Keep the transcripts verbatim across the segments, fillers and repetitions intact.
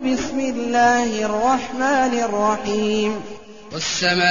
بسم الله الرحمن الرحيم والسماء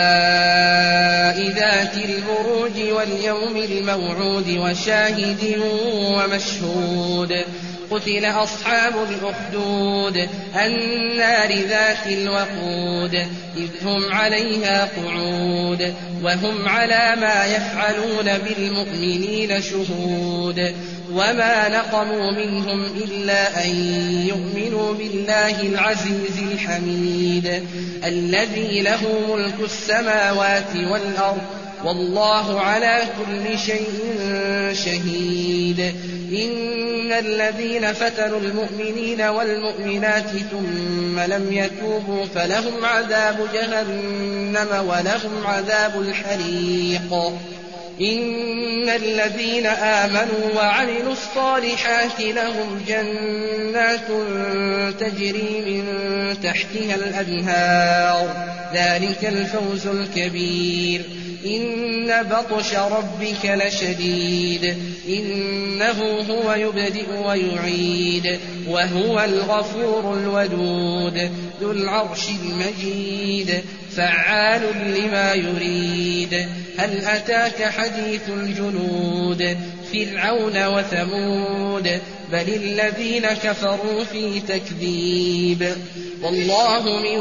ذات البروج واليوم الموعود وشاهد ومشهود قتل أصحاب الأخدود النار ذات الوقود إذ هم عليها قعود وهم على ما يفعلون بالمؤمنين شهود وما نقموا منهم إلا أن يؤمنوا بالله العزيز الحميد الذي له ملك السماوات والأرض والله على كل شيء شهيد إن الذين فتنوا المؤمنين والمؤمنات ثم لم يتوبوا فلهم عذاب جهنم ولهم عذاب الحريق إن الذين آمنوا وعملوا الصالحات لهم جنات تجري من تحتها الأنهار ذلك الفوز الكبير إن بطش ربك لشديد إنه هو يبدئ ويعيد وهو الغفور الودود ذو العرش المجيد فعال لما يريد هل أتاك حديث الجنود فرعون وثمود بل الذين كفروا في تكذيب والله من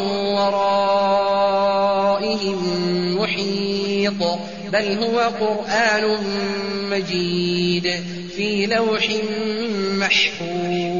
ورائهم محيط بل هو قرآن مجيد في لوح محفوظ.